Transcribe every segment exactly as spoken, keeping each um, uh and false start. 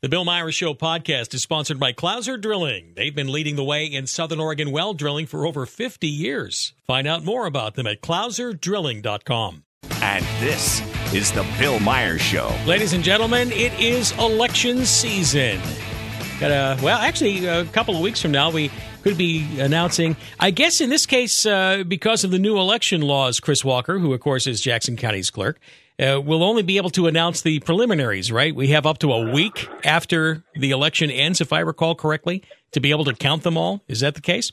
The Bill Myers Show podcast is sponsored by Clouser Drilling. They've been leading the way in Southern Oregon well drilling for over fifty years. Find out more about them at clouser drilling dot com. And this is the Bill Myers Show. Ladies and gentlemen, it is election season. Got a, well, actually, a couple of weeks from now, we could be announcing, I guess in this case, uh, because of the new election laws, Chris Walker, who, of course, is Jackson County's clerk, uh, will only be able to announce the preliminaries, right? We have up to a week after the election ends, if I recall correctly, to be able to count them all. Is that the case?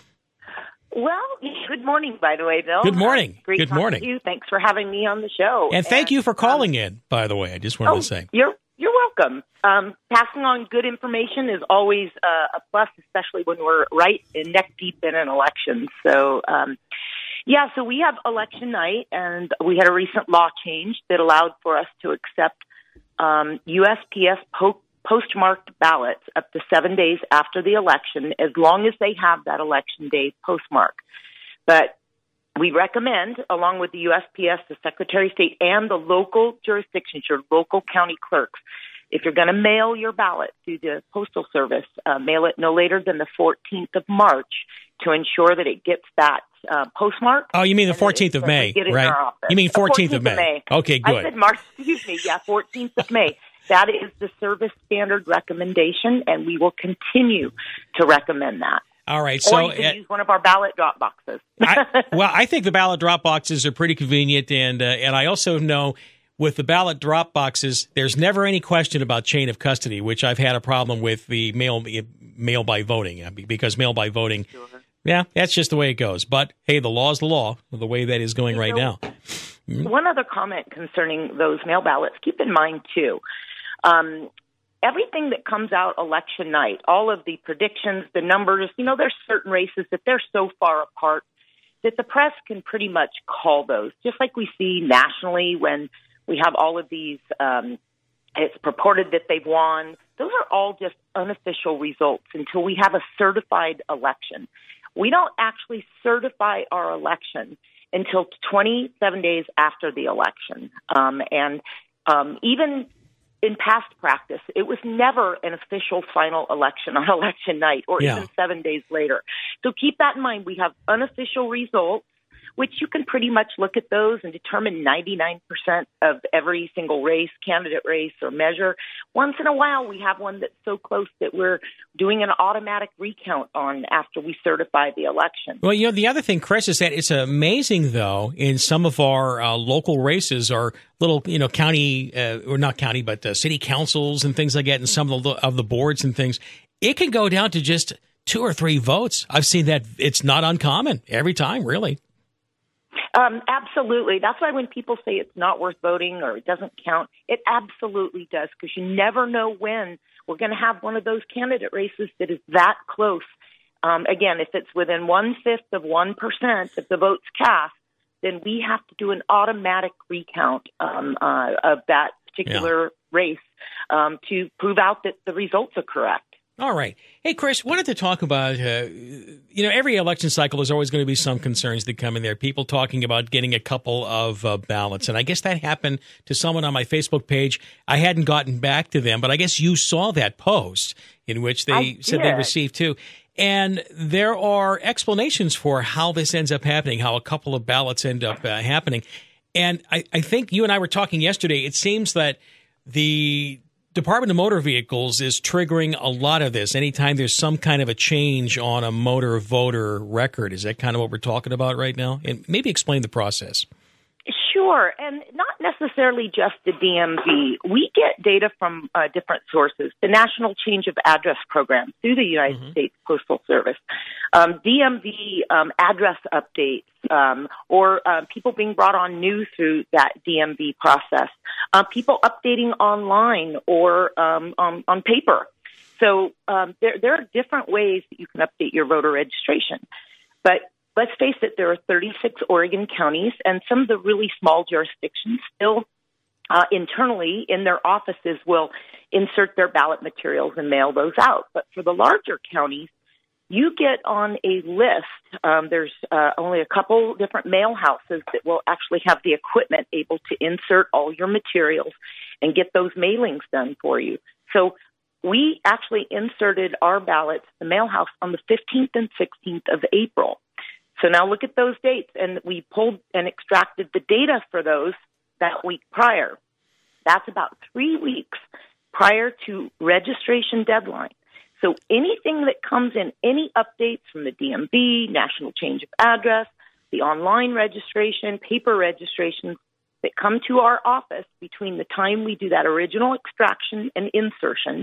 Well, good morning, by the way, Bill. Good morning. Uh, great good talking morning. to you. Thanks for having me on the show. And thank and, you for calling um, in, by the way. I just wanted oh, to say. You're You're welcome. Um, passing on good information is always uh, a plus, especially when we're right in neck deep in an election. So, um, yeah, so we have election night, and we had a recent law change that allowed for us to accept um, U S P S po- postmarked ballots up to seven days after the election, as long as they have that election day postmark. But we recommend, along with the U S P S, the Secretary of State, and the local jurisdictions, your local county clerks, if you're going to mail your ballot through the Postal Service, uh, mail it no later than the fourteenth of March to ensure that it gets that uh, postmark. Oh, you mean the fourteenth of May, right? You mean fourteenth of May. Okay, good. I said March, excuse me, yeah, fourteenth of May. That is the service standard recommendation, and we will continue to recommend that. All right. So or you can uh, use one of our ballot drop boxes. I, well, I think the ballot drop boxes are pretty convenient, and uh, and I also know with the ballot drop boxes, there's never any question about chain of custody, which I've had a problem with the mail mail by voting, because mail by voting, sure. yeah, that's just the way it goes. But hey, the law is the law, the way that is going you right know, now. One other comment concerning those mail ballots. Keep in mind too. Um, Everything that comes out election night, all of the predictions, the numbers, you know, there's certain races that they're so far apart that the press can pretty much call those, just like we see nationally when we have all of these, um, it's purported that they've won. Those are all just unofficial results until we have a certified election. We don't actually certify our election until twenty-seven days after the election. Um, and um, even in past practice, it was never an official final election on election night or yeah. even seven days later. So keep that in mind. We have unofficial results, which you can pretty much look at those and determine ninety-nine percent of every single race, candidate race, or measure. Once in a while, we have one that's so close that we're doing an automatic recount on after we certify the election. Well, you know, the other thing, Chris, is that it's amazing, though, in some of our uh, local races or little, you know, county, uh, or not county, but uh, city councils and things like that, and some of the, of the boards and things, it can go down to just two or three votes. I've seen that. It's not uncommon every time, really. Um, absolutely. That's why when people say it's not worth voting or it doesn't count, it absolutely does, because you never know when we're going to have one of those candidate races that is that close. Um, again, if it's within one-fifth of one percent of the votes cast, then we have to do an automatic recount um, uh, of that particular yeah. race um, to prove out that the results are correct. All right. Hey, Chris, wanted to talk about, uh, you know, every election cycle, there's always going to be some concerns that come in there. People talking about getting a couple of uh, ballots. And I guess that happened to someone on my Facebook page. I hadn't gotten back to them, but I guess you saw that post in which they said they received two. And there are explanations for how this ends up happening, how a couple of ballots end up uh, happening. And I, I think you and I were talking yesterday. It seems that the Department of Motor Vehicles is triggering a lot of this. Anytime there's some kind of a change on a motor voter record, is that kind of what we're talking about right now? And maybe explain the process. Sure, and not necessarily just the D M V. We get data from uh, different sources. The National Change of Address Program through the United mm-hmm. States Postal Service, um, D M V um, address updates, um, or uh, people being brought on new through that D M V process, uh, people updating online or um, on, on paper. So um, there, there are different ways that you can update your voter registration. But let's face it, there are thirty-six Oregon counties, and some of the really small jurisdictions still uh, internally in their offices will insert their ballot materials and mail those out. But for the larger counties, you get on a list. Um, there's uh, only a couple different mail houses that will actually have the equipment able to insert all your materials and get those mailings done for you. So we actually inserted our ballots, the mail house, on the fifteenth and sixteenth of April. So now look at those dates, and we pulled and extracted the data for those that week prior. That's about three weeks prior to registration deadline. So anything that comes in, any updates from the D M V, national change of address, the online registration, paper registrations that come to our office between the time we do that original extraction and insertion,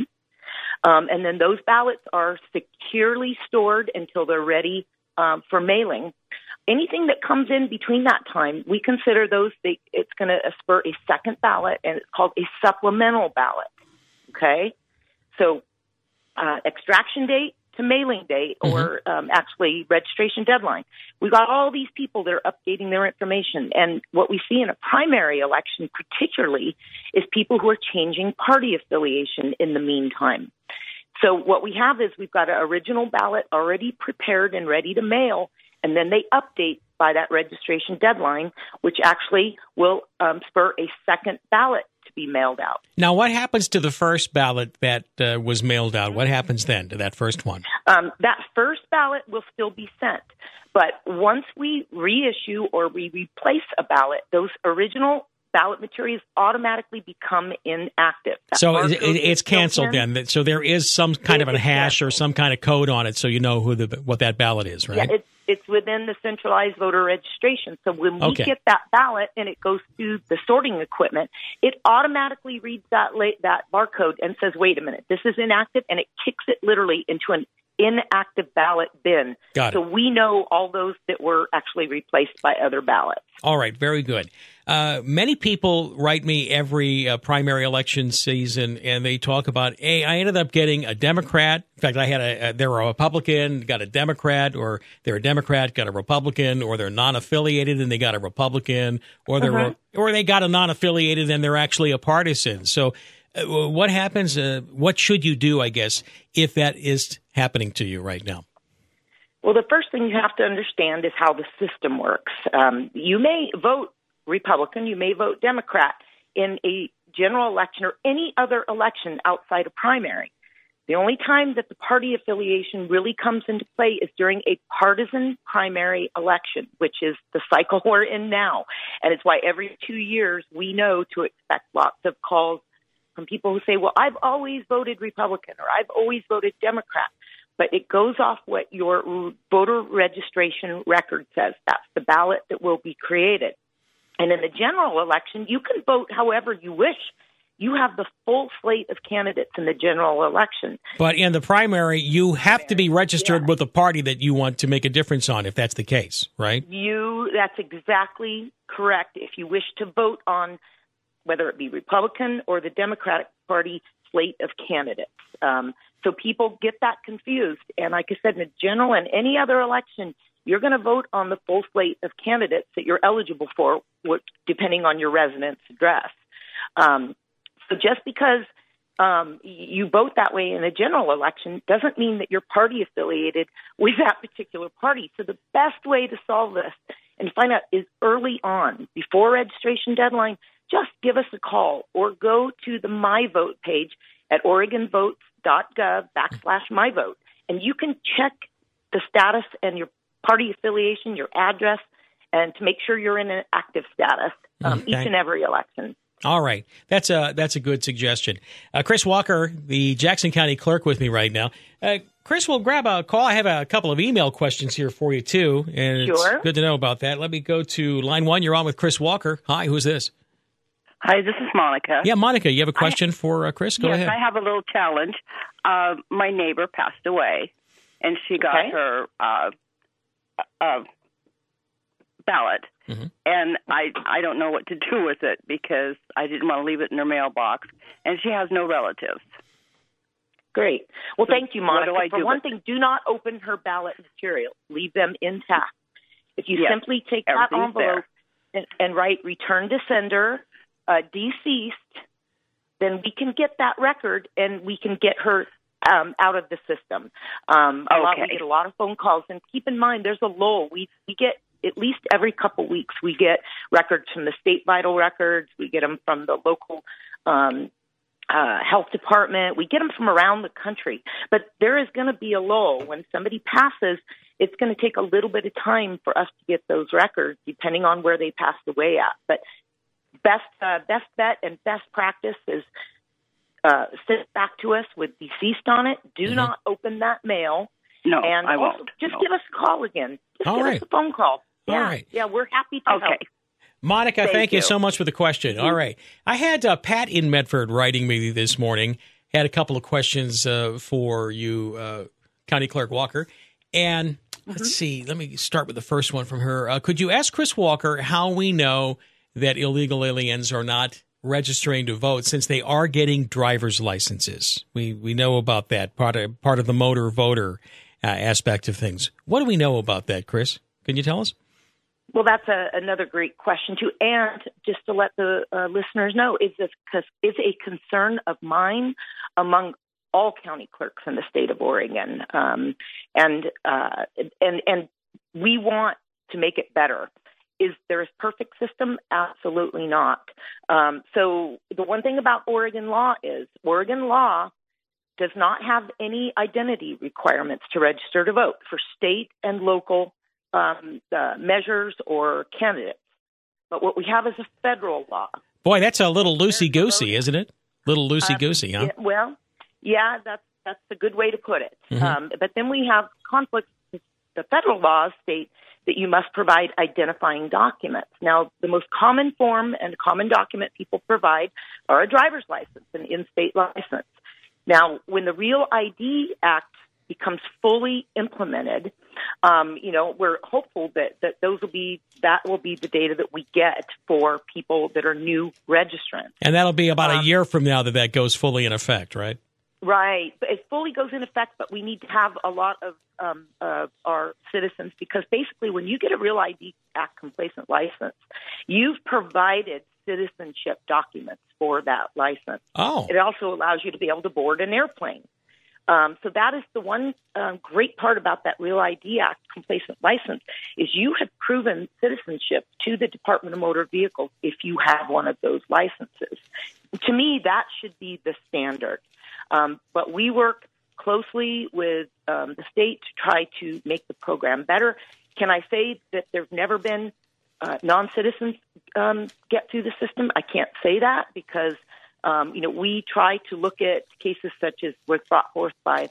um, and then those ballots are securely stored until they're ready um, for mailing. Anything that comes in between that time, we consider those, they, it's going to spur a second ballot, and it's called a supplemental ballot, okay? So uh, extraction date to mailing date, or mm-hmm. um, actually registration deadline. We've got all these people that are updating their information, and what we see in a primary election particularly is people who are changing party affiliation in the meantime. So what we have is we've got an original ballot already prepared and ready to mail, and then they update by that registration deadline, which actually will um, spur a second ballot to be mailed out. Now, what happens to the first ballot that uh, was mailed out? What happens then to that first one? Um, that first ballot will still be sent. But once we reissue or we replace a ballot, those original ballot materials automatically become inactive. That so it, it's canceled then. So there is some kind of a hash canceled. or some kind of code on it, so you know who the what that ballot is, right? Yeah, it's, it's within the centralized voter registration. So when we okay. get that ballot and it goes through the sorting equipment, it automatically reads that la- that barcode and says, "Wait a minute, this is inactive," and it kicks it literally into an inactive ballot bin. Got it. So we know all those that were actually replaced by other ballots. All right, very good. Uh, many people write me every uh, primary election season, and they talk about, hey, I ended up getting a Democrat. In fact, I had a, a they were a Republican, got a Democrat, or they're a Democrat, got a Republican, or they're non-affiliated and they got a Republican, or they're uh-huh. or they got a non-affiliated and they're actually a partisan. So, uh, what happens? Uh, what should you do, I guess, if that is happening to you right now? Well, the first thing you have to understand is how the system works. Um, you may vote Republican, you may vote Democrat in a general election or any other election outside of primary. The only time that the party affiliation really comes into play is during a partisan primary election, which is the cycle we're in now. And it's why every two years we know to expect lots of calls from people who say, well, I've always voted Republican or I've always voted Democrat. But it goes off what your voter registration record says. That's the ballot that will be created. And in the general election, you can vote however you wish. You have the full slate of candidates in the general election. But in the primary, you have to be registered yeah. with the party that you want to make a difference on, if that's the case, right? You, that's exactly correct. If you wish to vote on whether it be Republican or the Democratic Party slate of candidates. Um, so people get that confused. And like I said, in the general and any other election, you're going to vote on the full slate of candidates that you're eligible for, depending on your residence address. Um, so just because um, you vote that way in a general election doesn't mean that you're party affiliated with that particular party. So the best way to solve this and find out is early on, before registration deadline, just give us a call or go to the My Vote page at oregonvotes.gov backslash my vote. And you can check the status and your party affiliation, your address, and to make sure you're in an active status um, okay. each and every election. All right. That's a, that's a good suggestion. Uh, Chris Walker, the Jackson County clerk, with me right now. Uh, Chris, we'll grab a call. I have a couple of email questions here for you, too, and sure. It's good to know about that. Let me go to line one. You're on with Chris Walker. Hi, who's this? Hi, this is Monica. Yeah, Monica, you have a question I, for uh, Chris? Go yes, ahead. I have a little challenge. Uh, my neighbor passed away, and she got okay. her uh, uh, ballot. Mm-hmm. And I I don't know what to do with it because I didn't want to leave it in her mailbox, and she has no relatives. Great. Well, so thank you, Monica. What do I for do one thing, do not open her ballot material. Leave them intact. If you yes, simply take that envelope and, and write return to sender, uh, deceased, then we can get that record and we can get her um, out of the system. Um, a okay. lot, we get a lot of phone calls, and keep in mind there's a lull. We we get at least every couple weeks we get records from the state vital records. We get them from the local um, uh, health department. We get them from around the country. But there is going to be a lull. When somebody passes, it's going to take a little bit of time for us to get those records, depending on where they passed away at. But best uh, best bet and best practice is uh, send it back to us with deceased on it. Do mm-hmm. not open that mail. No, and I also, won't. Just no. give us a call again. Just All give right. us a phone call. Yeah, All right. Yeah, we're happy to okay. help. Monica, thank, thank you. you so much for the question. All right. I had uh, Pat in Medford writing me this morning, had a couple of questions uh, for you, uh, County Clerk Walker. And mm-hmm. let's see, let me start with the first one from her. Uh, could you ask Chris Walker how we know that illegal aliens are not registering to vote since they are getting driver's licenses? We we know about that, part of, part of the motor voter uh, aspect of things. What do we know about that, Chris? Can you tell us? Well, that's a, another great question, too. And just to let the uh, listeners know, is this is a concern of mine among all county clerks in the state of Oregon. Um, and, uh, and, and we want to make it better. Is there a perfect system? Absolutely not. Um, so the one thing about Oregon law is Oregon law does not have any identity requirements to register to vote for state and local um, uh, measures or candidates. But what we have is a federal law. Boy, that's a little loosey-goosey, isn't it? Little loosey-goosey, uh, huh? Yeah, well, yeah, that's that's a good way to put it. Mm-hmm. Um, but then we have conflicts. The federal laws state that you must provide identifying documents. Now, the most common form and common document people provide are a driver's license, an in-state license. Now, when the Real I D Act becomes fully implemented, um, you know, we're hopeful that, that those will be that will be the data that we get for people that are new registrants. And that'll be about um, a year from now that that goes fully in effect, right? Right. But it fully goes in effect, but we need to have a lot of um, uh, our citizens, because basically when you get a Real I D Act complacent license, you've provided citizenship documents for that license. Oh. It also allows you to be able to board an airplane. Um, so that is the one um, great part about that Real I D Act complacent license is you have proven citizenship to the Department of Motor Vehicles if you have one of those licenses. To me, that should be the standard. Um, but we work closely with um, the state to try to make the program better. Can I say that there's never been uh, non-citizens um, get through the system? I can't say that because, um, you know, we try to look at cases such as was brought forth by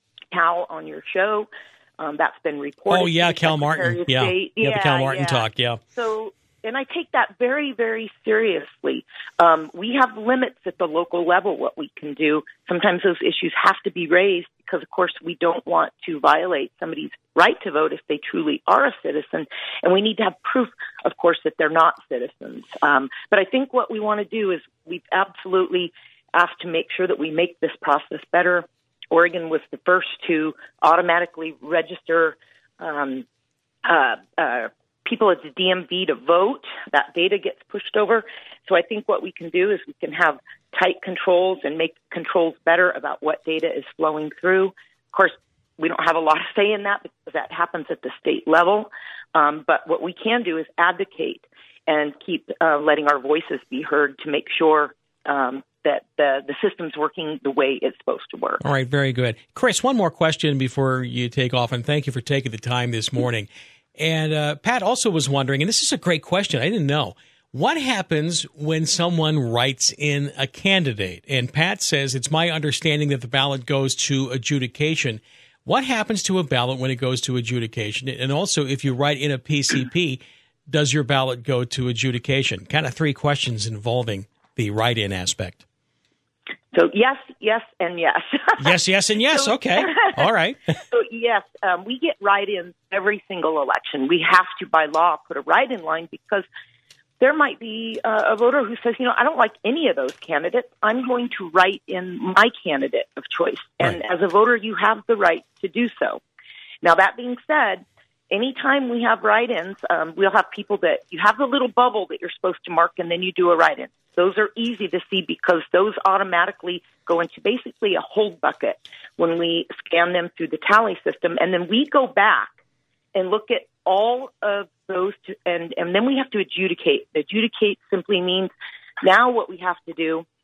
Cal on your show. Um, that's been reported. Oh, yeah, Cal Martin. Yeah. yeah, yeah, the Cal Martin yeah. talk, yeah. So, and I take that very, very seriously. Um, we have limits at the local level what we can do. Sometimes those issues have to be raised because, of course, we don't want to violate somebody's right to vote if they truly are a citizen. And we need to have proof, of course, that they're not citizens. Um, but I think what we want to do is we absolutely have to make sure that we make this process better. Oregon was the first to automatically register um, uh, uh people at the D M V to vote. That data gets pushed over. So I think what we can do is we can have tight controls and make controls better about what data is flowing through. Of course, we don't have a lot of say in that because that happens at the state level. Um, but what we can do is advocate and keep uh, letting our voices be heard to make sure um, that the, the system's working the way it's supposed to work. All right, very good. Chris, one more question before you take off, and thank you for taking the time this morning. And uh, Pat also was wondering, and this is a great question, I didn't know, what happens when someone writes in a candidate? And Pat says, it's my understanding that the ballot goes to adjudication. What happens to a ballot when it goes to adjudication? And also, if you write in a P C P, does your ballot go to adjudication? Kind of three questions involving the write-in aspect. So yes, yes, and yes. yes, yes, and yes. So, okay. All right. So yes, um, we get write-ins every single election. We have to, by law, put a write-in line because there might be uh, a voter who says, you know, I don't like any of those candidates. I'm going to write in my candidate of choice. And right. as a voter, you have the right to do so. Now, that being said, anytime we have write-ins, um, we'll have people that you have the little bubble that you're supposed to mark, and then you do a write-in. Those are easy to see because those automatically go into basically a hold bucket when we scan them through the tally system. And then we go back and look at all of those, to, and, and then we have to adjudicate. Adjudicate simply means now what we have to do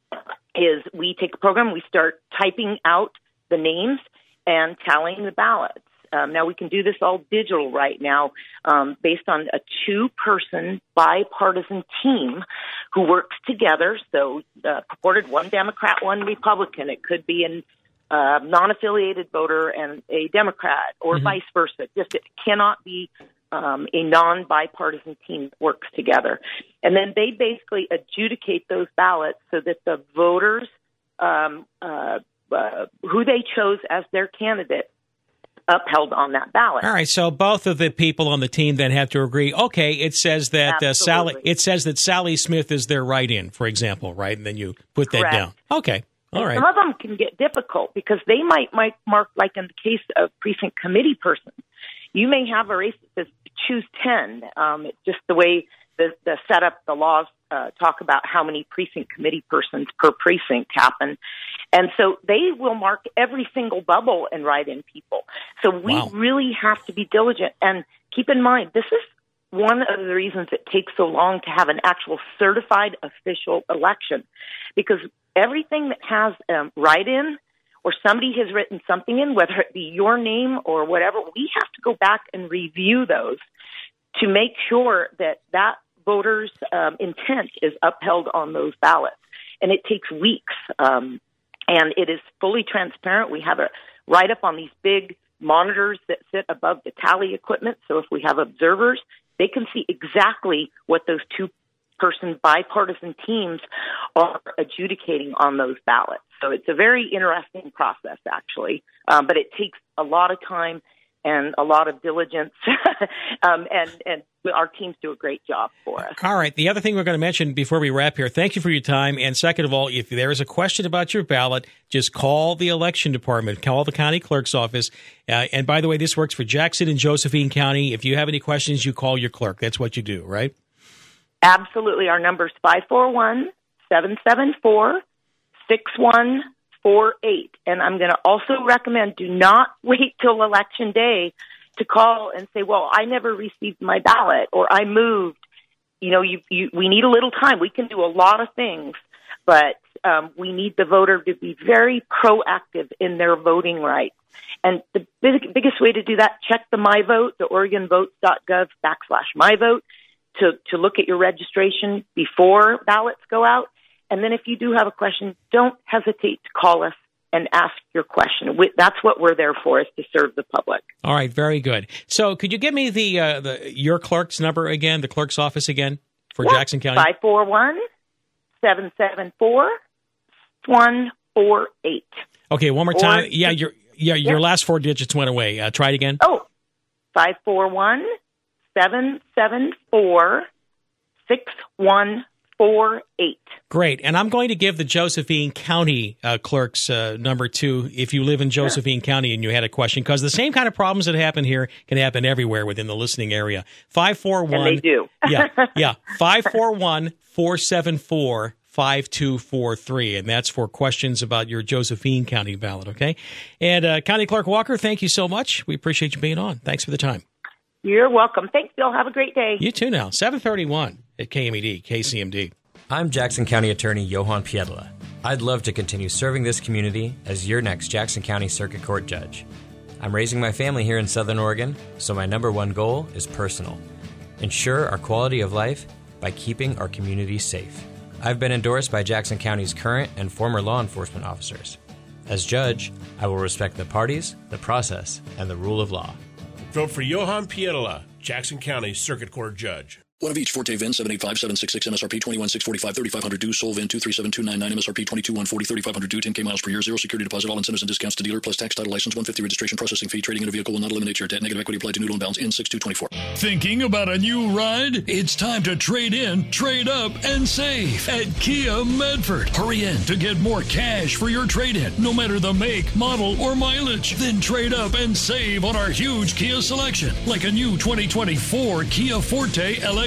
is we take a program, we start typing out the names and tallying the ballots. Um, now, we can do this all digital right now um, based on a two-person bipartisan team who works together. So uh, purported one Democrat, one Republican. It could be an uh, non-affiliated voter and a Democrat or mm-hmm. vice versa. Just it cannot be um, a non-bipartisan team that works together. And then they basically adjudicate those ballots so that the voters um, uh, uh, who they chose as their candidate upheld on that ballot. All right, so both of the people on the team then have to agree. Okay, it says that uh, Sally. It says that Sally Smith is their write-in, for example, right? And then you put Correct. that down. Okay, all and right. Some of them can get difficult because they might might mark, like in the case of precinct committee persons, you may have a race that says choose ten. Um, it's just the way the the setup, the laws uh, talk about how many precinct committee persons per precinct happen. And so they will mark every single bubble and write in people. So we wow. really have to be diligent. And keep in mind, this is one of the reasons it takes so long to have an actual certified official election. Because everything that has um, write-in or somebody has written something in, whether it be your name or whatever, we have to go back and review those to make sure that that voter's um, intent is upheld on those ballots. And it takes weeks. Um, And it is fully transparent. We have a write-up on these big monitors that sit above the tally equipment. So if we have observers, they can see exactly what those two-person bipartisan teams are adjudicating on those ballots. So it's a very interesting process, actually. Um, but it takes a lot of time and a lot of diligence, um, and, and our teams do a great job for us. All right. The other thing we're going to mention before we wrap here, thank you for your time. And second of all, if there is a question about your ballot, just call the election department, call the county clerk's office. Uh, and by the way, this works for Jackson and Josephine County. If you have any questions, you call your clerk. That's what you do, right? Absolutely. Our number is five four one, seven seven four, six one four eight. And I'm going to also recommend do not wait till election day to call and say, well, I never received my ballot or I moved. You know, you, you, we need a little time. We can do a lot of things, but um, we need the voter to be very proactive in their voting rights. And the big, biggest way to do that, check the MyVote, the Oregon Votes dot gov backslash MyVote to, to look at your registration before ballots go out. And then if you do have a question, don't hesitate to call us and ask your question. We, that's what we're there for, is to serve the public. All right, very good. So could you give me the uh, the your clerk's number again, the clerk's office again for yeah. Jackson County? five four one, seven seven four, one four eight. Okay, one more or, time. Yeah, your yeah, your yeah. last four digits went away. Uh, try it again. Oh, five four one, seven seven four, six one four eight. Great. And I'm going to give the Josephine County uh, clerk's uh, number two if you live in Josephine sure. County and you had a question, because the same kind of problems that happen here can happen everywhere within the listening area. five four one And they do. yeah, yeah. five four one, four seven four, five two four three. And that's for questions about your Josephine County ballot, okay? And uh, County Clerk Walker, thank you so much. We appreciate you being on. Thanks for the time. You're welcome. Thanks, Bill. Have a great day. You too now. seven thirty-one at K M E D, K C M D. I'm Jackson County Attorney Johan Piedla. I'd love to continue serving this community as your next Jackson County Circuit Court judge. I'm raising my family here in Southern Oregon, so my number one goal is personal. Ensure our quality of life by keeping our community safe. I've been endorsed by Jackson County's current and former law enforcement officers. As judge, I will respect the parties, the process, and the rule of law. Vote for Johan Piedla, Jackson County Circuit Court Judge. One of each. Forte V I N seven eight five seven six six, M S R P twenty-one six forty-five, thirty-five hundred due. Sol V I N two three seven two nine nine, M S R P twenty-two one forty, thirty-five hundred due. ten K miles per year. Zero security deposit. All incentives and discounts to dealer plus tax, title, license. one hundred fifty registration processing fee. Trading in a vehicle will not eliminate your debt. Negative equity applied to new loan balance in six two twenty-four. Thinking about a new ride? It's time to trade in, trade up, and save at Kia Medford. Hurry in to get more cash for your trade-in, no matter the make, model, or mileage. Then trade up and save on our huge Kia selection, like a new twenty twenty-four Kia Forte L X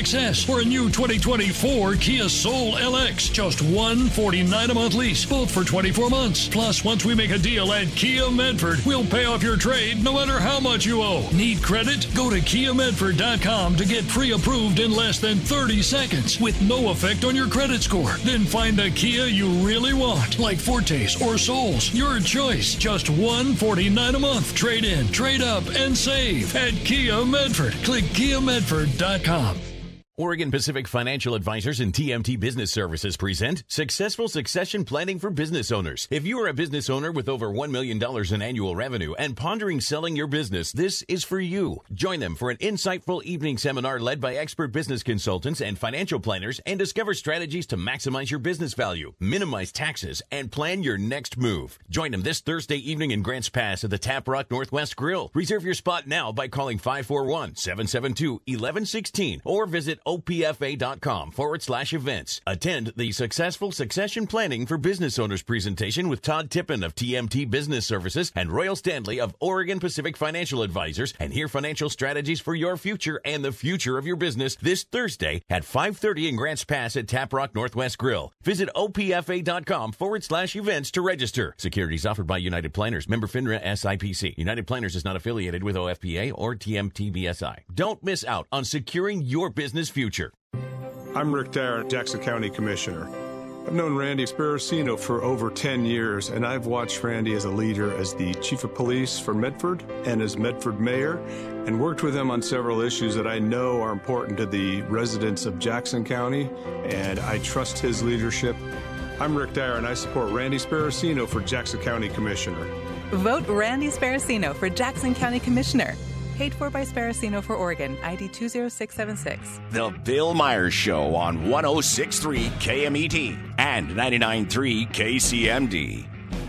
X S or a new twenty twenty-four Kia Soul L X. Just one hundred forty-nine dollars a month lease, both for twenty-four months. Plus, once we make a deal at Kia Medford, we'll pay off your trade no matter how much you owe. Need credit? Go to kia medford dot com to get pre-approved in less than thirty seconds with no effect on your credit score. Then find the Kia you really want, like Fortes or Souls. Your choice. Just one hundred forty-nine dollars a month. Trade in, trade up, and save at Kia Medford. Click kia medford dot com. Oregon Pacific Financial Advisors and T M T Business Services present Successful Succession Planning for Business Owners. If you are a business owner with over one million dollars in annual revenue and pondering selling your business, this is for you. Join them for an insightful evening seminar led by expert business consultants and financial planners and discover strategies to maximize your business value, minimize taxes, and plan your next move. Join them this Thursday evening in Grants Pass at the Tap Rock Northwest Grill. Reserve your spot now by calling five four one, seven seven two, one one one six or visit O P F A dot com forward slash events. Attend the Successful Succession Planning for Business Owners presentation with Todd Tippin of T M T Business Services and Royal Stanley of Oregon Pacific Financial Advisors, and hear financial strategies for your future and the future of your business this Thursday at five thirty in Grants Pass at Tap Rock Northwest Grill. Visit O P F A dot com forward slash events to register. Securities offered by United Planners, member FINRA S I P C. United Planners is not affiliated with O F P A or T M T B S I. Don't miss out on securing your business future. I'm Rick Dyer, Jackson County Commissioner. I've known Randy Sparacino for over ten years, and I've watched Randy as a leader as the Chief of Police for Medford and as Medford Mayor, and worked with him on several issues that I know are important to the residents of Jackson County, and I trust his leadership. I'm Rick Dyer, and I support Randy Sparacino for Jackson County Commissioner. Vote Randy Sparacino for Jackson County Commissioner. Paid for by Sparacino for Oregon, I D two zero six seven six. The Bill Myers Show on one oh six point three K M E T and ninety-nine point three K C M D.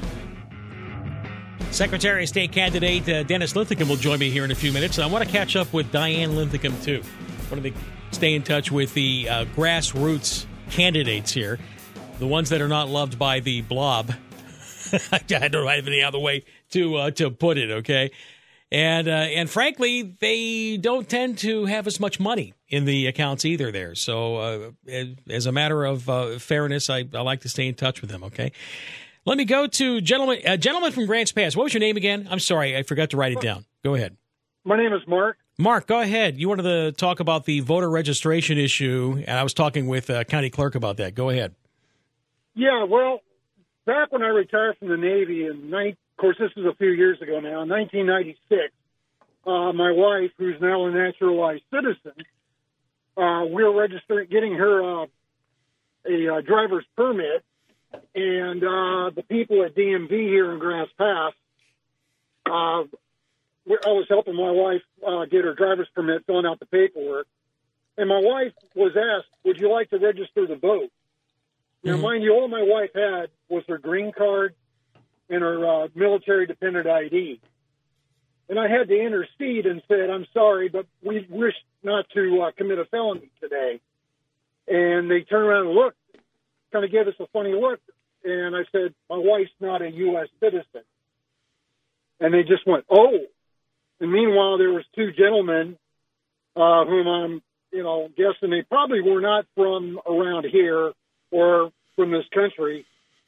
Secretary of State candidate uh, Dennis Linthicum will join me here in a few minutes. I want to catch up with Diane Linthicum, too. I want to stay in touch with the uh, grassroots candidates here, the ones that are not loved by the blob. I don't have any other way to uh, to put it, okay? And uh, and frankly, they don't tend to have as much money in the accounts either there. So uh, as a matter of uh, fairness, I, I like to stay in touch with them, okay? Let me go to gentleman, uh, gentleman from Grants Pass. What was your name again? I'm sorry, I forgot to write it down. Go ahead. My name is Mark. Mark, go ahead. You wanted to talk about the voter registration issue, and I was talking with uh, county clerk about that. Go ahead. Yeah, well, back when I retired from the Navy in nineteen Of course, this is a few years ago now. In nineteen ninety-six, uh, my wife, who's now a naturalized citizen, uh, we were registering, getting her uh, a uh, driver's permit, and uh, the people at D M V here in Grants Pass, uh, I was helping my wife uh, get her driver's permit, filling out the paperwork, and my wife was asked, "Would you like to register to vote?" Now, mm-hmm. mind you, all my wife had was her green card and her uh, military dependent I D. And I had to intercede and said, "I'm sorry, but we wish not to uh, commit a felony today." And they turned around and looked, kind of gave us a funny look. And I said, "My wife's not a U S citizen." And they just went, "Oh." And meanwhile, there was two gentlemen uh, whom I'm, you know, guessing they probably were not from around here or from this country.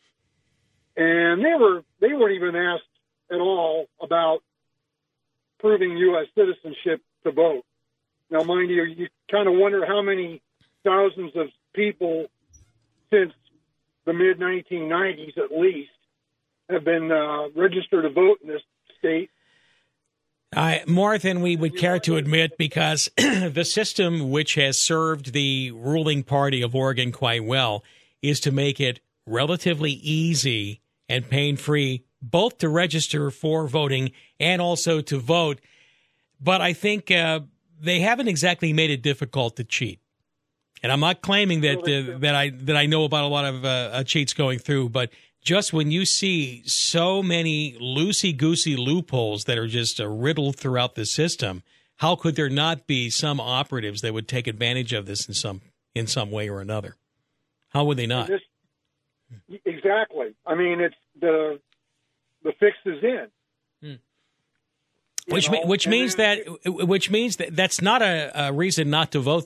And they were they weren't even asked at all about proving U S citizenship to vote. Now, mind you, you kind of wonder how many thousands of people since the mid nineteen nineties, at least, have been uh, registered to vote in this state. Uh, more than we would care to admit, because the system which has served the ruling party of Oregon quite well is to make it relatively easy and pain-free, both to register for voting and also to vote. But I think uh, they haven't exactly made it difficult to cheat. And I'm not claiming that uh, that I that I know about a lot of uh, cheats going through, but just when you see so many loosey-goosey loopholes that are just uh, riddled throughout the system, how could there not be some operatives that would take advantage of this in some in some way or another? How would they not? This, exactly. I mean, it's the the fix is in. Hmm. Which know, which means then, that which means that that's not a, a reason not to vote, though.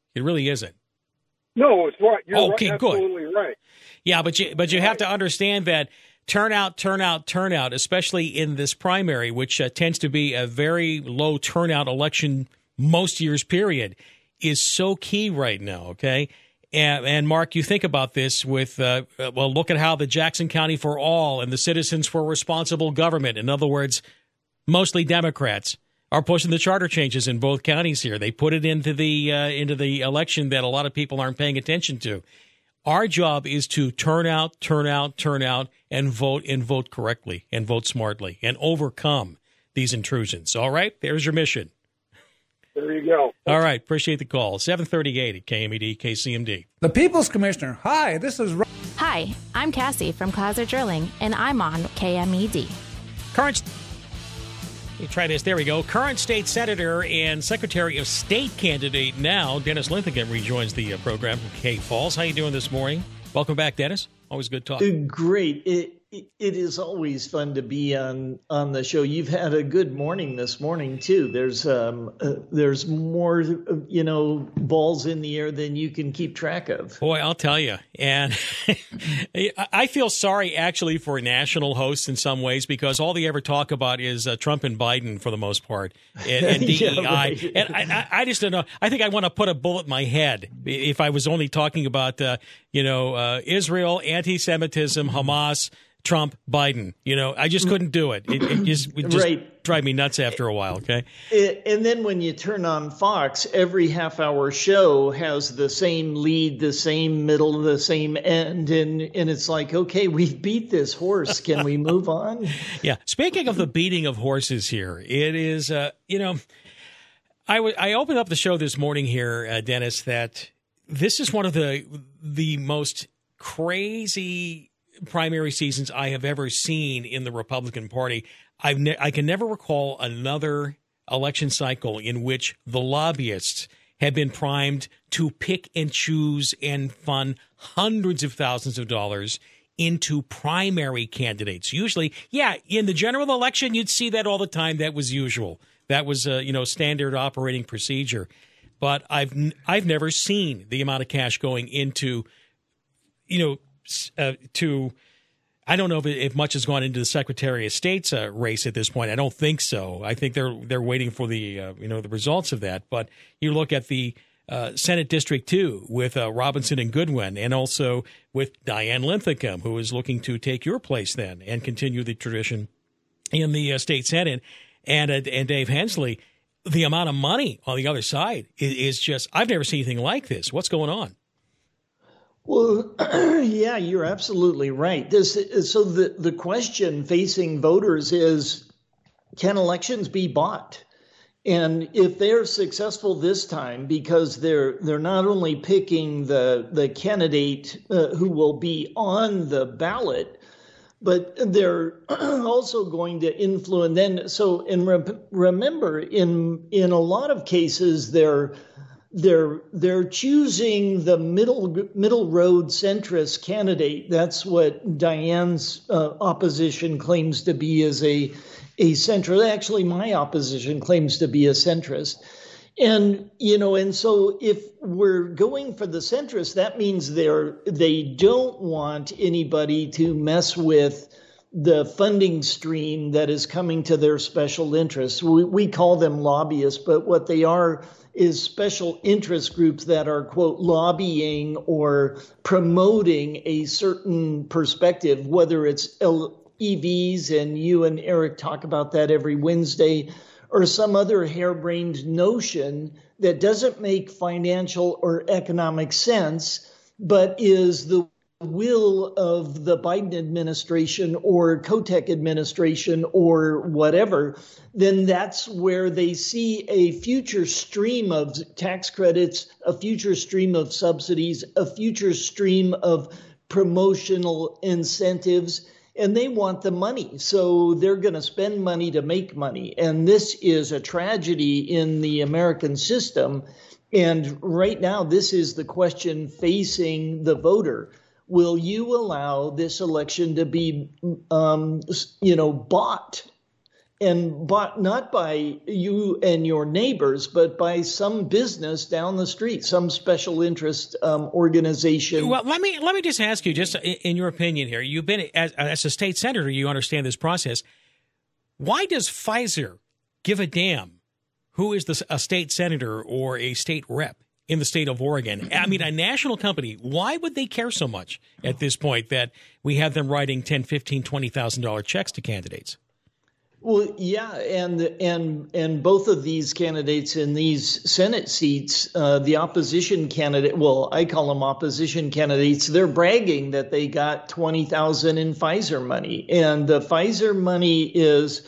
It really isn't. No, it's right. You're okay, right, good. absolutely right. Yeah, but you but you right. have to understand that turnout, turnout, turnout, especially in this primary, which uh, tends to be a very low turnout election most years period, is so key right now, okay? And, and Mark, you think about this with, uh, well, look at how the Jackson County for All and the Citizens for Responsible Government, in other words, mostly Democrats, are pushing the charter changes in both counties here. They put it into the uh, into the election that a lot of people aren't paying attention to. Our job is to turn out, turn out, turn out, and vote and vote correctly and vote smartly and overcome these intrusions. All right? There's your mission. There you go. All right. Appreciate the call. seven thirty-eight at K M E D, K C M D. The People's Commissioner. Hi, this is... Hi, I'm Cassie from Kaiser Drilling, and I'm on K M E D. Current... Let me try this. There we go. Current state senator and Secretary of State candidate now, Dennis Linthicum, rejoins the uh, program from K Falls. How you doing this morning? Welcome back, Dennis. Always good talk. Great. It, it it is always fun to be on on the show. You've had a good morning this morning too. There's um uh, there's more you know balls in the air than you can keep track of. Boy, I'll tell you. And I feel sorry actually for national hosts in some ways because all they ever talk about is uh, Trump and Biden for the most part and, and D E I. Yeah, right. And I, I just don't know. I think I want to put a bullet in my head if I was only talking about uh, you know uh, Israel, anti-Semitism, Hamas, Trump, Biden. You know, I just couldn't do it. It, it just would just right. drive me nuts after a while, okay? It, and then when you turn on Fox, every half-hour show has the same lead, the same middle, the same end, and, and it's like, okay, we've beat this horse. Can we move on? Yeah. Speaking of the beating of horses here, it is, uh, you know, I, w- I opened up the show this morning here, uh, Dennis, that this is one of the the most crazy primary seasons I have ever seen in the Republican Party. I've ne- I can never recall another election cycle in which the lobbyists have been primed to pick and choose and fund hundreds of thousands of dollars into primary candidates. Usually, yeah, in the general election, you'd see that all the time. That was usual. That was, uh, you know, standard operating procedure. But I've n- I've never seen the amount of cash going into, you know, Uh, to, I don't know if, if much has gone into the Secretary of State's uh, race at this point. I don't think so. I think they're they're waiting for the uh, you know the results of that. But you look at the uh, Senate District two with uh, Robinson and Goodwin, and also with Diane Linthicum, who is looking to take your place then and continue the tradition in the uh, state Senate, and uh, and Dave Hensley. The amount of money on the other side is, is just, I've never seen anything like this. What's going on? Well, yeah, you're absolutely right. This, so the, the question facing voters is, can elections be bought? And if they're successful this time, because they're they're not only picking the the candidate uh, who will be on the ballot, but they're also going to influence. Then, so and re- remember, in in a lot of cases, they're They're they're choosing the middle middle road centrist candidate. That's what Diane's uh, opposition claims to be as a a centrist. Actually, my opposition claims to be a centrist. And you know, and so if we're going for the centrist, that means they're they don't want anybody to mess with the funding stream that is coming to their special interests. We, we call them lobbyists, but what they are is special interest groups that are, quote, lobbying or promoting a certain perspective, whether it's E Vs, and you and Eric talk about that every Wednesday, or some other harebrained notion that doesn't make financial or economic sense, but is the will of the Biden administration or Kotek administration or whatever, then that's where they see a future stream of tax credits, a future stream of subsidies, a future stream of promotional incentives, and they want the money. So they're going to spend money to make money. And this is a tragedy in the American system. And right now, this is the question facing the voter. Will you allow this election to be, um, you know, bought? and bought not by you and your neighbors, but by some business down the street, some special interest um, organization. Well, let me let me just ask you, just in your opinion here, you've been as, as a state senator, you understand this process. Why does Pfizer give a damn who is the, a state senator or a state rep in the state of Oregon? I mean, a national company, why would they care so much at this point that we have them writing ten thousand dollars, fifteen thousand dollars, twenty thousand dollars checks to candidates? Well, yeah, and and and both of these candidates in these Senate seats, uh, the opposition candidate, well, I call them opposition candidates, they're bragging that they got twenty thousand dollars in Pfizer money. And the Pfizer money is,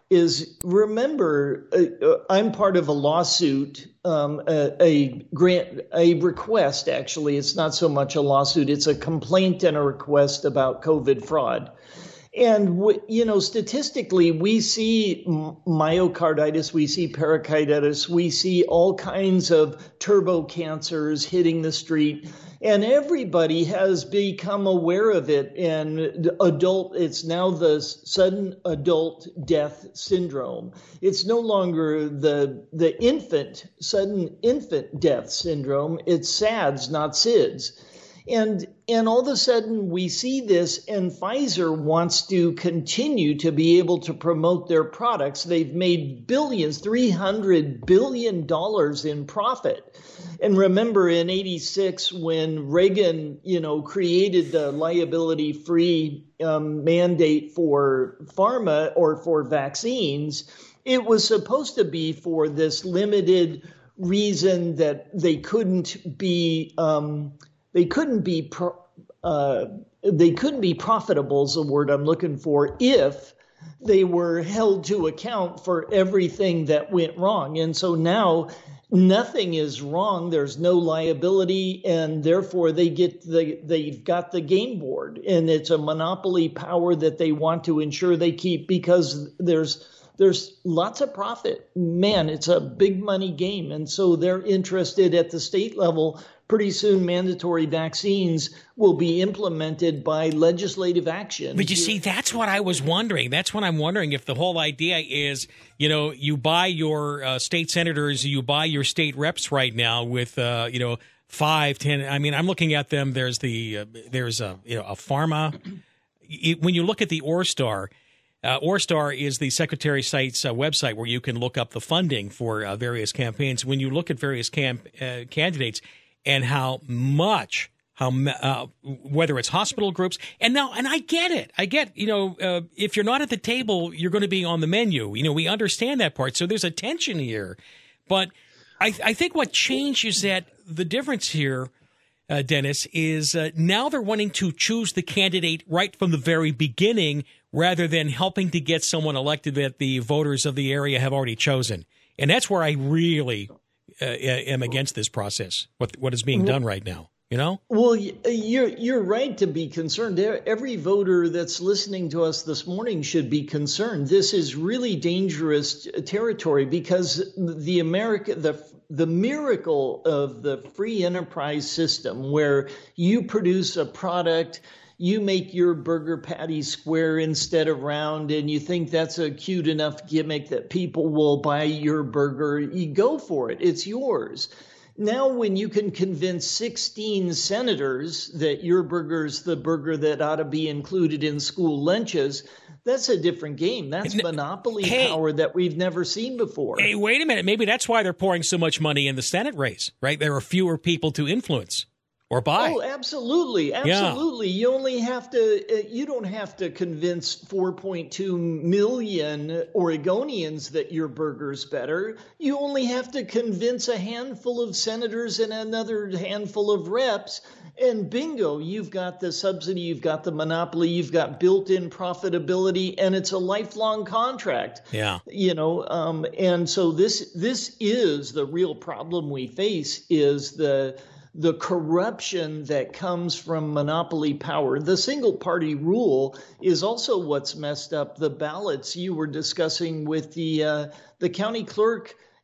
is remember, uh, I'm part of a lawsuit, um, a, a grant, a request, actually. It's not so much a lawsuit. It's a complaint and a request about COVID fraud. And, you know, statistically, we see myocarditis, we see pericarditis, we see all kinds of turbo cancers hitting the street, and everybody has become aware of it. And adult, it's now the sudden adult death syndrome. It's no longer the the infant, sudden infant death syndrome. It's S A D S, not S I D S. And and all of a sudden we see this, and Pfizer wants to continue to be able to promote their products. They've made billions, three hundred billion dollars in profit. And remember in eighty-six when Reagan, you know, created the liability-free um, mandate for pharma or for vaccines, it was supposed to be for this limited reason that they couldn't be um, They couldn't be pro, uh, they couldn't be profitable is the word I'm looking for if they were held to account for everything that went wrong. And so now nothing is wrong. There's no liability, and therefore they get the they've got the game board, and it's a monopoly power that they want to ensure they keep because there's There's lots of profit. Man, it's a big money game. And so they're interested at the state level. Pretty soon, mandatory vaccines will be implemented by legislative action. But you see, that's what I was wondering. That's what I'm wondering if the whole idea is, you know, you buy your uh, state senators, you buy your state reps right now with, uh, you know, five, ten. I mean, I'm looking at them. There's the uh, there's a, you know, a pharma. It, when you look at the Orstar, Uh, Orstar is the Secretary of State's uh, website where you can look up the funding for uh, various campaigns. When you look at various camp, uh, candidates and how much, how uh, whether it's hospital groups, and now, and I get it. I get, you know, uh, if you're not at the table, you're going to be on the menu. You know, we understand that part. So there's a tension here. But I, I think what changed is that the difference here, uh, Dennis, is uh, now they're wanting to choose the candidate right from the very beginning, rather than helping to get someone elected that the voters of the area have already chosen. And that's where I really uh, am against this process, what what is being done right now, you know? Well, you're, you're right to be concerned. Every voter that's listening to us this morning should be concerned. This is really dangerous territory because the America, the the miracle of the free enterprise system where you produce a product, you make your burger patty square instead of round, and you think that's a cute enough gimmick that people will buy your burger, you go for it. It's yours. Now, when you can convince sixteen senators that your burger's the burger that ought to be included in school lunches, that's a different game. That's monopoly hey, power that we've never seen before. Hey, wait a minute. Maybe that's why they're pouring so much money in the Senate race, right? There are fewer people to influence. Or buy. Oh, absolutely. Absolutely. Yeah. You only have to, uh, you don't have to convince four point two million Oregonians that your burger's better. You only have to convince a handful of senators and another handful of reps. And bingo, you've got the subsidy, you've got the monopoly, you've got built-in profitability, and it's a lifelong contract. Yeah. You know, um, and so this, this is the real problem we face is the, the corruption that comes from monopoly power. The single party rule is also what's messed up the ballots you were discussing with the uh, the county clerk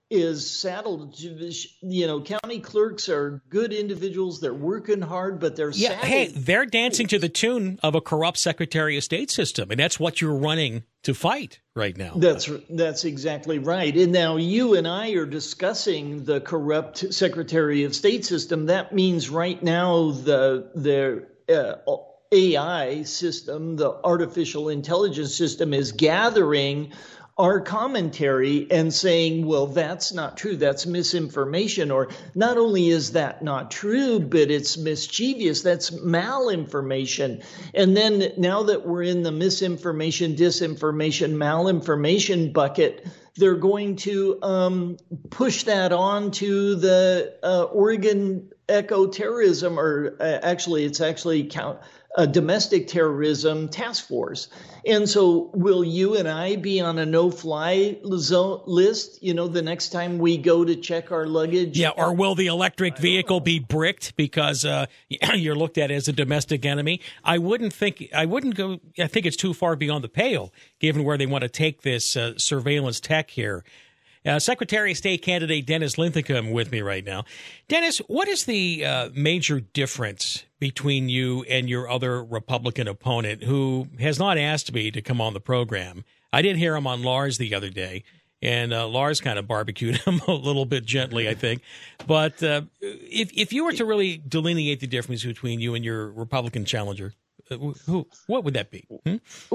is saddled to this, you know, county clerks are good individuals. They're working hard, but they're yeah. saddled. Hey, they're dancing to the tune of a corrupt Secretary of State system, and that's what you're running to fight right now. That's that's exactly right. And now you and I are discussing the corrupt Secretary of State system. That means right now the the uh, A I system, the artificial intelligence system, is gathering our commentary and saying, well, that's not true. That's misinformation. Or not only is that not true, but it's mischievous. That's malinformation. And then now that we're in the misinformation, disinformation, malinformation bucket, they're going to um, push that on to the uh, Oregon Echo Terrorism, or uh, actually, it's actually count. a domestic terrorism task force. And so will you and I be on a no-fly zone list, you know, the next time we go to check our luggage? Yeah, or will the electric vehicle be bricked because uh, you're looked at as a domestic enemy? I wouldn't think, I wouldn't go, I think it's too far beyond the pale, given where they want to take this uh, surveillance tech here. Uh, Secretary of State candidate Dennis Linthicum with me right now. Dennis, what is the uh, major difference between you and your other Republican opponent who has not asked me to come on the program? I did hear him on Lars the other day, and uh, Lars kind of barbecued him a little bit gently, I think. But uh, if if you were to really delineate the difference between you and your Republican challenger, who, what would that be? Hmm?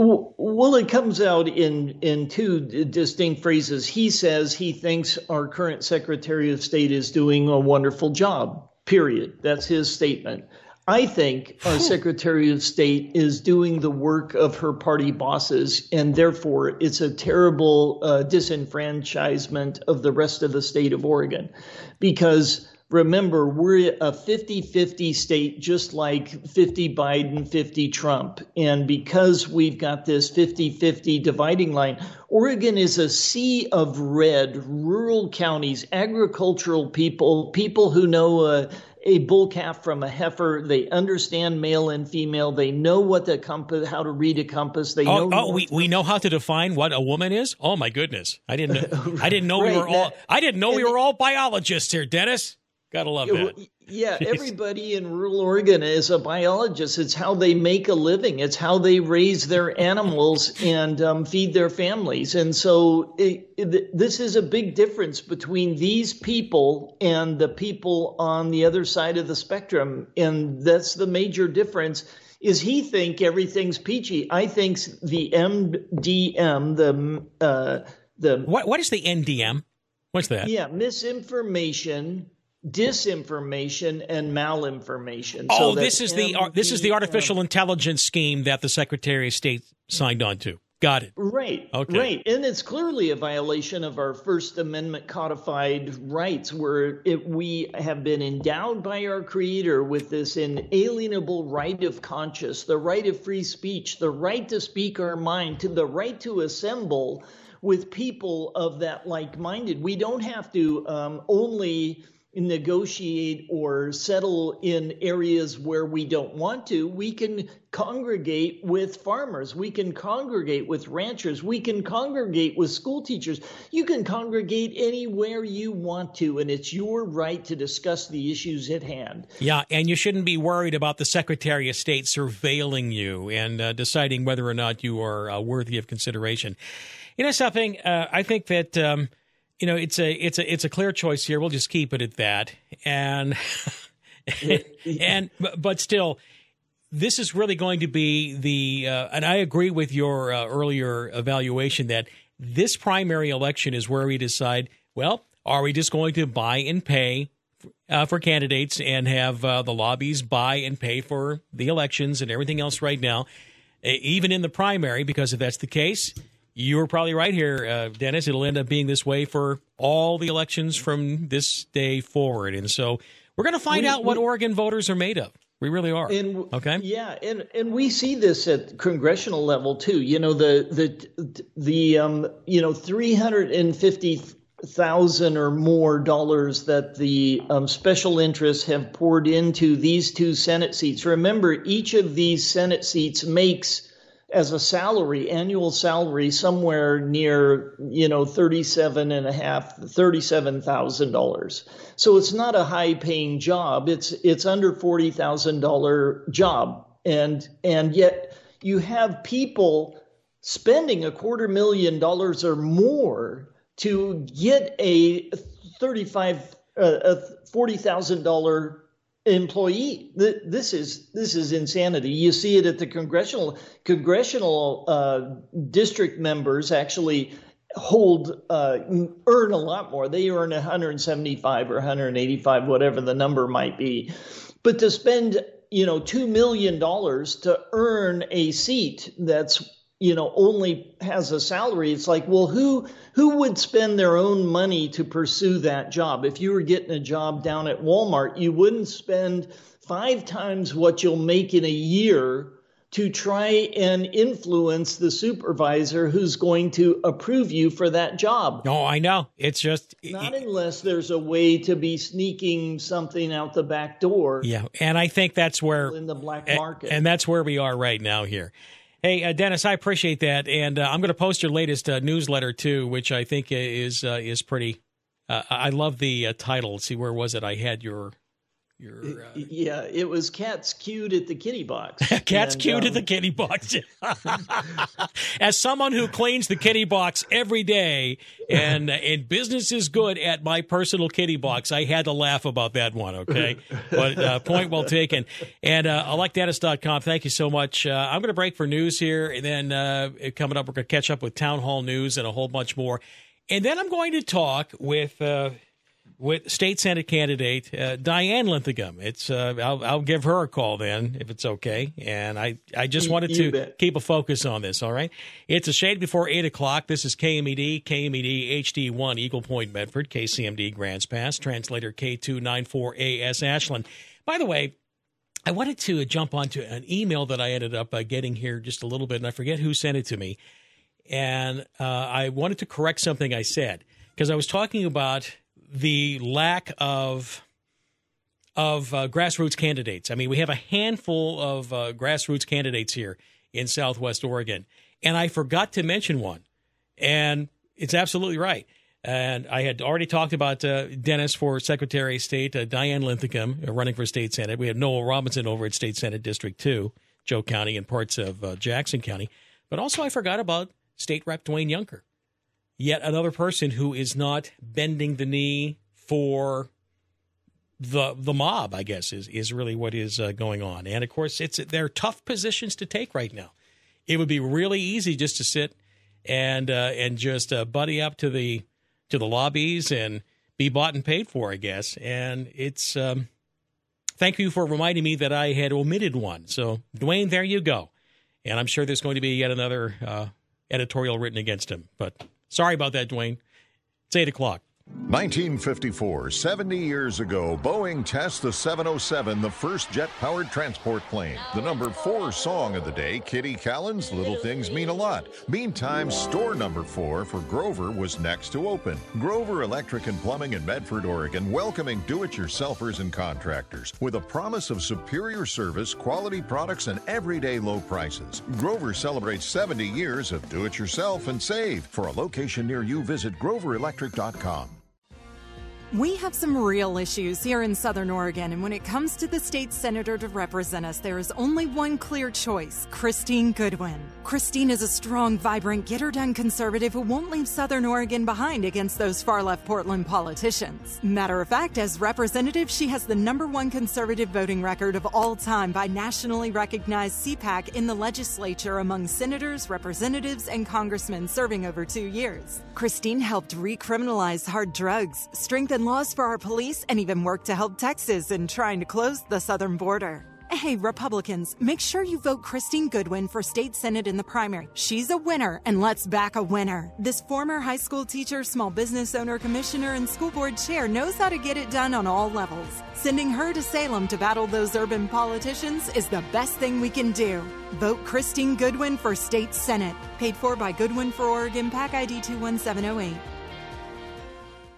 Well, it comes out in, in two distinct phrases. He says he thinks our current Secretary of State is doing a wonderful job, period. That's his statement. I think our Secretary of State is doing the work of her party bosses, and therefore it's a terrible uh, disenfranchisement of the rest of the state of Oregon. Because remember, we're a fifty-fifty state, just like fifty Biden, fifty Trump. And because we've got this fifty-fifty dividing line, Oregon is a sea of red, rural counties, agricultural people, people who know uh, a bull calf from a heifer. They understand male and female. They know what the compass, how to read a compass. They oh, know. Oh, we, we know how to define what a woman is. Oh my goodness! I didn't. Know, I didn't know right, we were all. That, I didn't know we were all biologists here, Dennis. Gotta love that. Yeah, everybody in rural Oregon is a biologist. It's how they make a living. It's how they raise their animals and um, feed their families. And so it, it, this is a big difference between these people and the people on the other side of the spectrum. And that's the major difference. Is he think everything's peachy? I think the M D M, the uh, the what what is the N D M? What's that? Yeah, misinformation, disinformation, and malinformation. Oh, so this is the uh, this is the artificial intelligence scheme that the Secretary of State signed on to. Got it. Right. Okay. Right. And it's clearly a violation of our First Amendment codified rights, where it, we have been endowed by our Creator with this inalienable right of conscience, the right of free speech, the right to speak our mind, to the right to assemble with people of that like-minded. We don't have to um, only negotiate or settle in areas where we don't want to. We can congregate with farmers. We can congregate with ranchers. We can congregate with school teachers. You can congregate anywhere you want to, and it's your right to discuss the issues at hand. Yeah, and you shouldn't be worried about the Secretary of State surveilling you and uh, deciding whether or not you are uh, worthy of consideration. You know something? Uh, I think that um, you know it's a it's a it's a clear choice here. We'll just keep it at that. And and but still, this is really going to be the. Uh, and I agree with your uh, earlier evaluation that this primary election is where we decide. Well, are we just going to buy and pay uh, for candidates and have uh, the lobbies buy and pay for the elections and everything else right now, even in the primary? Because if that's the case, you're probably right here, uh, Dennis. It'll end up being this way for all the elections from this day forward. And so we're going to find we, out what we, Oregon voters are made of. We really are. And, okay. Yeah, and, and we see this at congressional level too. You know, the the the um you know three hundred fifty thousand or more dollars that the um, special interests have poured into these two Senate seats. Remember, each of these Senate seats makes as a salary, annual salary, somewhere near, you know, thirty-seven and a half, thirty-seven thousand dollars. So it's not a high paying job. It's, it's under forty thousand dollars job. And, and yet you have people spending a quarter million dollars or more to get a thirty-five, uh, a forty thousand dollars employee. This is this is insanity. You see it at the congressional congressional uh, district members actually hold uh, earn a lot more. They earn one hundred seventy-five or one hundred eighty-five, whatever the number might be. But to spend, you know, two million dollars to earn a seat that's, you know, only has a salary, it's like, well, who who would spend their own money to pursue that job? If you were getting a job down at Walmart, you wouldn't spend five times what you'll make in a year to try and influence the supervisor who's going to approve you for that job. No, I know. It's just... Not unless there's a way to be sneaking something out the back door. Yeah, and I think that's where... In the black market. And that's where we are right now here. Hey, uh, Dennis, I appreciate that, and uh, I'm going to post your latest uh, newsletter too, which I think is uh, is pretty. Uh, I love the uh, title. Let's see, where was it? I had your your. Uh... Yeah, it was Cats Cued at the Kitty Box. Cats and, Cued um... at the Kitty Box. As someone who cleans the kitty box every day, and and business is good at my personal kitty box, I had to laugh about that one. Okay, but uh, point well taken. And uh, elect dennis dot com. Thank you so much. Uh, I'm going to break for news here, and then uh, coming up, we're going to catch up with town hall news and a whole bunch more. And then I'm going to talk with uh, with state senate candidate uh, Diane Linthicum. It's uh, I'll, I'll give her a call then if it's okay. And I, I just wanted You to bet. keep a focus on this. All right, it's a shade before eight o'clock. This is K M E D, K M E D H D one, Eagle Point, Medford, K C M D Grants Pass, translator K two ninety-four A S Ashland. By the way, I wanted to jump onto an email that I ended up uh, getting here just a little bit, and I forget who sent it to me. And uh, I wanted to correct something I said, because I was talking about the lack of of uh, grassroots candidates. I mean, we have a handful of uh, grassroots candidates here in Southwest Oregon, and I forgot to mention one. And it's absolutely right. And I had already talked about uh, Dennis for Secretary of State, uh, Diane Linthicum uh, running for State Senate. We have Noel Robinson over at State Senate District two, Joe County and parts of uh, Jackson County. But also I forgot about State Rep Dwayne Junker, yet another person who is not bending the knee for the the mob, I guess, is, is really what is uh, going on. And, of course, it's they're tough positions to take right now. It would be really easy just to sit and uh, and just uh, buddy up to the to the lobbies and be bought and paid for, I guess. And it's um, thank you for reminding me that I had omitted one. So, Dwayne, there you go. And I'm sure there's going to be yet another uh, editorial written against him. But sorry about that, Dwayne. It's eight o'clock. nineteen fifty-four, seventy years ago, Boeing tests the seven oh seven, the first jet-powered transport plane. The number four song of the day, Kitty Callan's Little Things Mean a Lot. Meantime, store number four for Grover was next to open. Grover Electric and Plumbing in Medford, Oregon, welcoming do-it-yourselfers and contractors with a promise of superior service, quality products, and everyday low prices. Grover celebrates seventy years of do-it-yourself and save. For a location near you, visit grover electric dot com. We have some real issues here in Southern Oregon, and when it comes to the state senator to represent us, there is only one clear choice, Christine Goodwin. Christine is a strong, vibrant, get-her-done conservative who won't leave Southern Oregon behind against those far-left Portland politicians. Matter of fact, as representative, she has the number one conservative voting record of all time by nationally recognized C PAC in the legislature among senators, representatives, and congressmen serving over two years. Christine helped recriminalize hard drugs, strengthen laws for our police, and even worked to help Texas in trying to close the southern border. Hey, Republicans, make sure you vote Christine Goodwin for state senate in the primary. She's a winner, and let's back a winner. This former high school teacher, small business owner, commissioner, and school board chair knows how to get it done on all levels. Sending her to Salem to battle those urban politicians is the best thing we can do. Vote Christine Goodwin for state senate. Paid for by Goodwin for Oregon, PAC I D two one seven oh eight.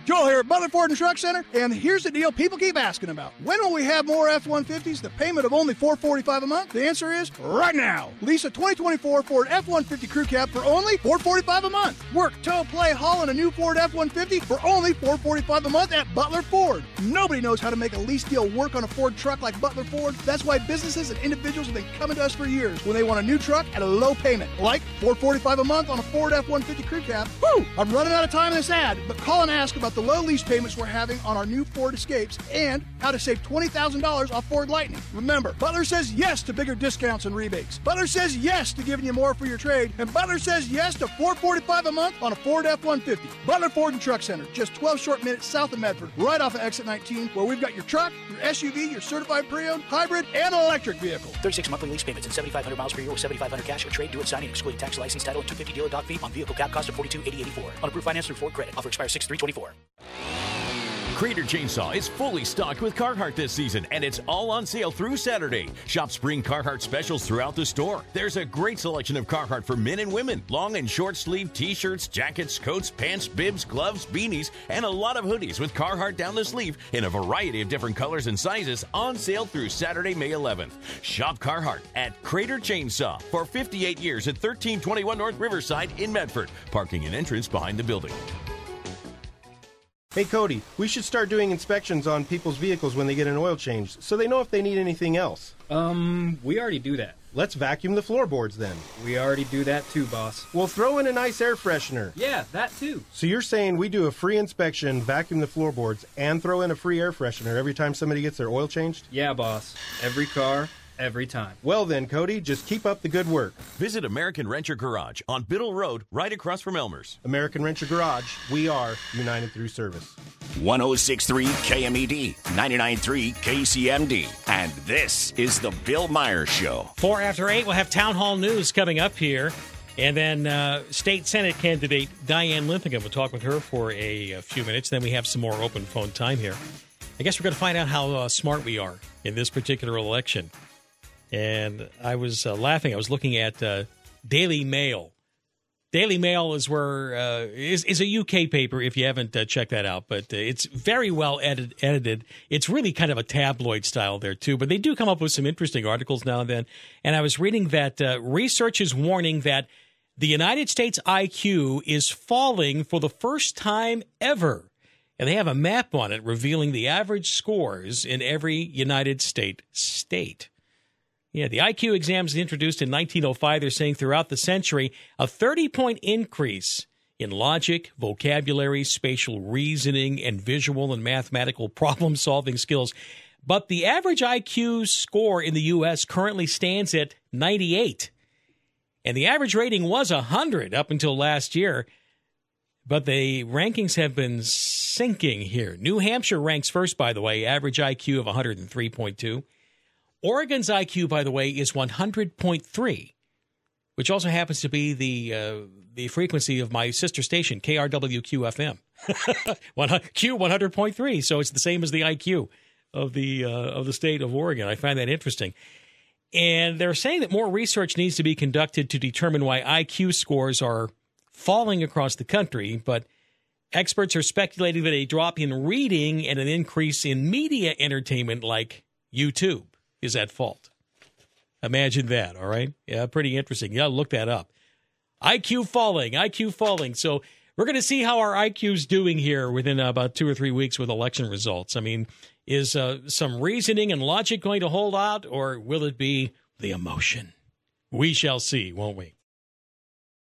Joel here at Butler Ford and Truck Center, and here's the deal people keep asking about. When will we have more F one fifties, the payment of only four hundred forty-five dollars a month? The answer is right now. Lease a twenty twenty-four Ford F one fifty Crew Cab for only four hundred forty-five dollars a month. Work, tow, play, haul in a new Ford F one fifty for only four hundred forty-five dollars a month at Butler Ford. Nobody knows how to make a lease deal work on a Ford truck like Butler Ford. That's why businesses and individuals have been coming to us for years when they want a new truck at a low payment, like four hundred forty-five dollars a month on a Ford F one fifty Crew Cab. Whew, I'm running out of time in this ad, but call and ask about the low lease payments we're having on our new Ford Escapes and how to save twenty thousand dollars off Ford Lightning. Remember, Butler says yes to bigger discounts and rebates. Butler says yes to giving you more for your trade, and Butler says yes to four hundred forty-five dollars a month on a Ford F one fifty. Butler Ford and Truck Center, just twelve short minutes south of Medford, right off of exit nineteen, where we've got your truck, your S U V, your certified pre-owned, hybrid, and electric vehicle. thirty-six monthly lease payments and seventy-five hundred miles per year with seventy-five hundred cash or trade due at signing, excluding tax, license, title, and two hundred fifty dealer doc fee on vehicle cap cost of forty-two eighty eighty-four. On approved finance through Ford Credit. Offer expires six three twenty-four. Crater Chainsaw is fully stocked with Carhartt this season, and it's all on sale through Saturday. Shop spring Carhartt specials throughout the store. There's a great selection of Carhartt for men and women. Long and short sleeve t-shirts, jackets, coats, pants, bibs, gloves, beanies, and a lot of hoodies with Carhartt down the sleeve in a variety of different colors and sizes on sale through Saturday, May eleventh. Shop Carhartt at Crater Chainsaw for fifty-eight years at thirteen twenty-one North Riverside in Medford. Parking and entrance behind the building. Hey Cody, we should start doing inspections on people's vehicles when they get an oil change, so they know if they need anything else. Um, we already do that. Let's vacuum the floorboards then. We already do that too, boss. Well, throw in a nice air freshener. Yeah, that too. So you're saying we do a free inspection, vacuum the floorboards, and throw in a free air freshener every time somebody gets their oil changed? Yeah, boss. Every car, every time. Well then, Cody, just keep up the good work. Visit American Renter Garage on Biddle Road, right across from Elmer's. American Renter Garage, we are united through service. one oh six point three K M E D, ninety-nine point three K C M D, and this is the Bill Myers Show. Four after eight, we'll have town hall news coming up here. And then uh, state Senate candidate Diane Linthicum. We'll talk with her for a, a few minutes. Then we have some more open phone time here. I guess we're going to find out how uh, smart we are in this particular election. And I was uh, laughing. I was looking at uh, Daily Mail. Daily Mail is where uh, is is a U K paper. If you haven't uh, checked that out, but uh, it's very well edit- edited. It's really kind of a tabloid style there too. But they do come up with some interesting articles now and then. And I was reading that uh, research is warning that the United States I Q is falling for the first time ever. And they have a map on it revealing the average scores in every United States state. Yeah, the I Q exams introduced in nineteen oh five, they're saying throughout the century, a thirty-point increase in logic, vocabulary, spatial reasoning, and visual and mathematical problem-solving skills. But the average I Q score in the U S currently stands at ninety-eight. And the average rating was one hundred up until last year. But the rankings have been sinking here. New Hampshire ranks first, by the way, average I Q of one hundred three point two. Oregon's I Q, by the way, is one hundred point three, which also happens to be the uh, the frequency of my sister station, K R W Q F M, Q one hundred point three. So it's the same as the I Q of the uh, of the state of Oregon. I find that interesting. And they're saying that more research needs to be conducted to determine why I Q scores are falling across the country. But experts are speculating that a drop in reading and an increase in media entertainment like YouTube is at fault. Imagine that, all right? Yeah, pretty interesting. Yeah, look that up. I Q falling, I Q falling. So we're going to see how our I Q's doing here within uh, about two or three weeks with election results. I mean, is uh, some reasoning and logic going to hold out, or will it be the emotion? We shall see, won't we?